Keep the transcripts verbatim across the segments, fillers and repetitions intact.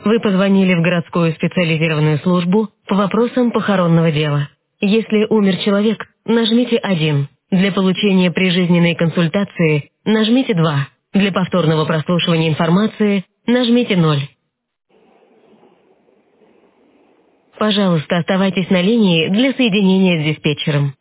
Вы позвонили в городскую специализированную службу по вопросам похоронного дела. Если умер человек, нажмите один. Для получения прижизненной консультации нажмите два. Для повторного прослушивания информации нажмите ноль. Пожалуйста, оставайтесь на линии для соединения с диспетчером.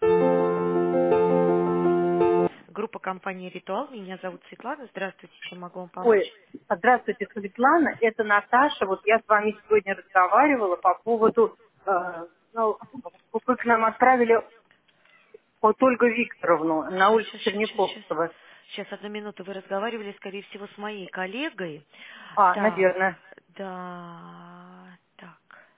Группа компании «Ритуал». Меня зовут Светлана. Здравствуйте. Чем могу вам помочь? Ой, здравствуйте, Светлана, это Наташа. Вот я с вами сегодня разговаривала по поводу, э, ну, вы к нам отправили вот Ольгу Викторовну на Сейчас, улице сейчас, сейчас, сейчас. Черняховского. Сейчас, одну минуту. Вы разговаривали, скорее всего, с моей коллегой. А, Так, наверное. да, так.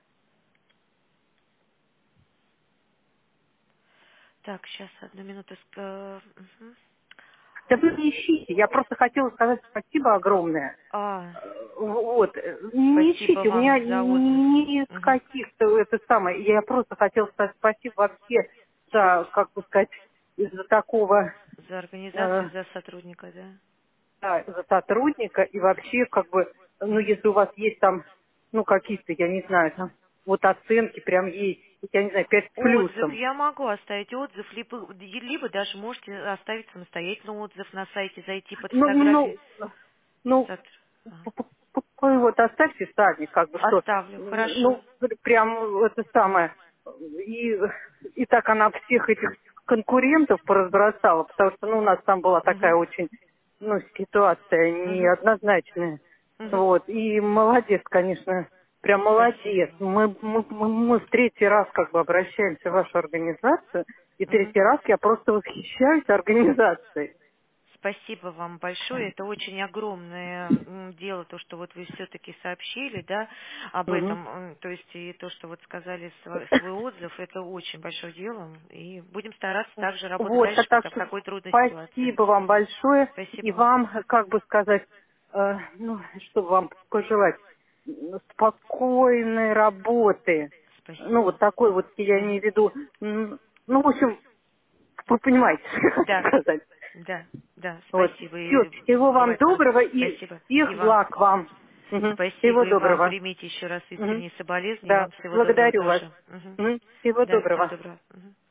Так, сейчас, одну минуту. ск- э, мгм. Да вы не ищите, я просто хотела сказать спасибо огромное. А, Э, Вот, э, не спасибо ищите, у вам меня за отзыв. ни из Мгм. каких-то, это самое, я просто хотела сказать спасибо вообще за, как бы сказать, из-за такого За э, организацию, за сотрудника, да? да, за сотрудника и вообще как бы, ну Мгм. если у вас есть там, ну какие-то, я не знаю, там вот оценки прям есть, я не знаю, пять с Отзыв. плюсом. Я могу оставить отзыв, либо, либо даже можете оставить самостоятельно отзыв на сайте, зайти под Ну, фотографией. ну, ну, Сотр- а. п- п- п- вы вот оставьте сами, как бы что, Оставлю, хорошо. ну, прям это самое, и, и так она всех этих конкурентов поразбросала, потому что, ну, у нас там была такая Мгм. очень, ну, ситуация Мгм. неоднозначная. Мгм. Вот, и молодец, конечно, прям молодец. Спасибо. Мы, мы, мы, мы в третий раз как бы обращаемся в вашу организацию, и Мгм. третий раз я просто восхищаюсь организацией. Спасибо вам большое. Это очень огромное м, дело, то, что вот вы все-таки сообщили, да, об Мгм. этом, м, то есть и то, что вот сказали сва- свой отзыв, это очень большое дело. И будем стараться также работать Вот, а дальше так в что такой трудной ситуации. спасибо вам большое. Спасибо И вам. вам, как бы сказать, э, ну, что вам пожелать, м, спокойной работы. Ну, Спасибо. вот такой вот, я Мгм. имею в виду, м, ну, в общем, вы понимаете, что я хочу Да, сказать. да, да, Вот. спасибо. Все, И всего вам желательно. доброго и Спасибо. И всех вам. благ вам. Мгм. Всего Спасибо и вам. доброго. Примите еще раз Мгм. искренние соболезнования. И Да, вам всего доброго благодарю вас. тоже. Мгм. Мгм. Всего Да, всего доброго. доброго. Мгм.